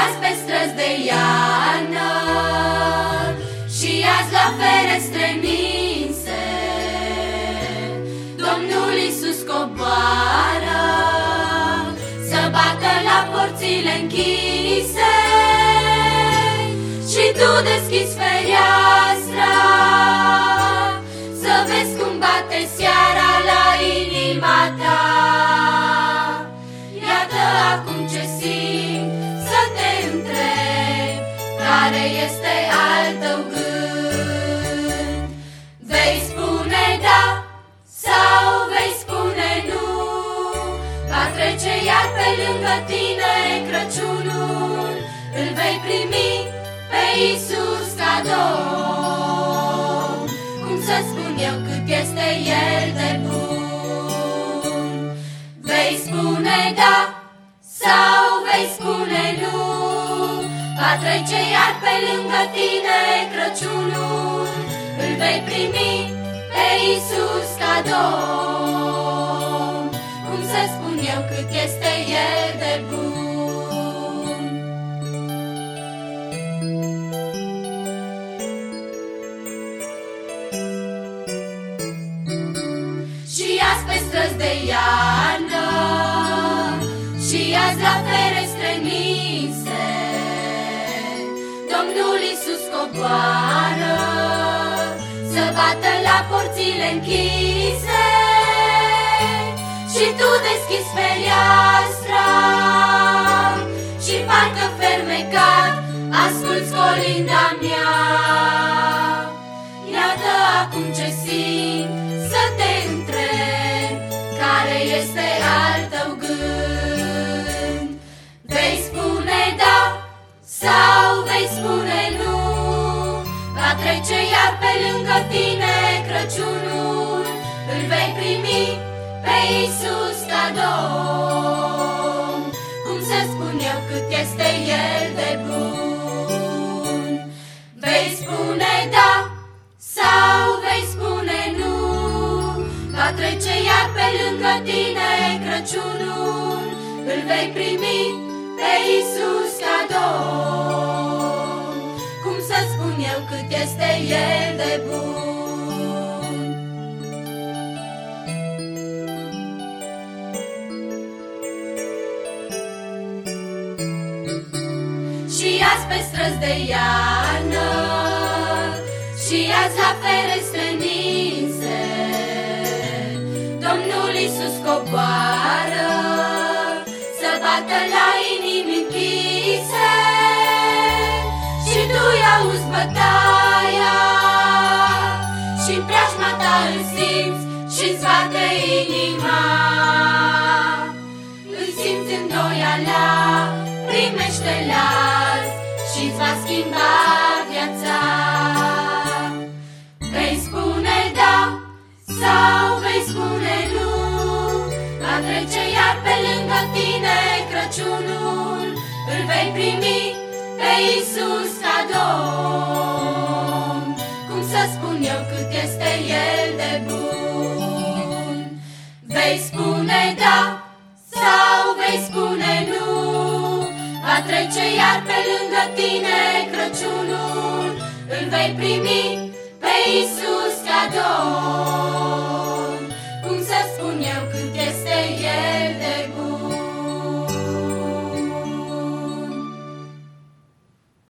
azi pe străzi de iarnă, și azi la ferestre ninse, Domnul Iisus coboară să bată la porțile închise. Și tu deschizi fereastra să vezi cum bate seara la inima ta. Iată acum ce simt, să te întreb, care este al tău gând? Vei spune da sau vei spune nu? Va trece iar pe lângă tine Crăciunul, îl vei primi pe Iisus cadou. Cum să spun eu cât este El de bun? Vei spune da sau vei spune nu? Va trece iar pe lângă tine Crăciunul, îl vei primi pe Iisus cadou. Cum să spun eu cât este El de bun? Și azi pe străzi de iarnă, și azi la ferestre ninse, Domnul Iisus coboară să bată la porțile închise. Și tu deschizi fereastra și parcă fermecat asculți colinda mea. Iată acum ce simt, să te întreb, care este al tău gând? Vei spune da sau vei spune nu? Va trece iar pe lângă tine Crăciunul, îl vei primi pe Iisus cadou. Cum să spun eu cât este El de bun? Vei spune da sau vei spune nu? Va trece iar pe lângă tine Crăciunul, îl vei primi pe Iisus cadou. Cum să spun eu cât este El de bun? Și azi pe străzi de iarnă, și azi la ferestre ninse, Domnul Iisus coboară să bată la inimi închise. Și tu-i auzi bătaia și-n preajma ta îl simți și-ți bate inima. Îl simți îndoiala, primește-l azi și-ți va schimba viața. Vei spune da sau vei spune nu? Va trece iar pe lângă tine Crăciunul, îl vei primi pe Iisus cadou. Cum să spun eu cât este El de bun? Vei spune da sau vei spune nu? Va trece iar pe lângă tine Crăciunul, îl vei primi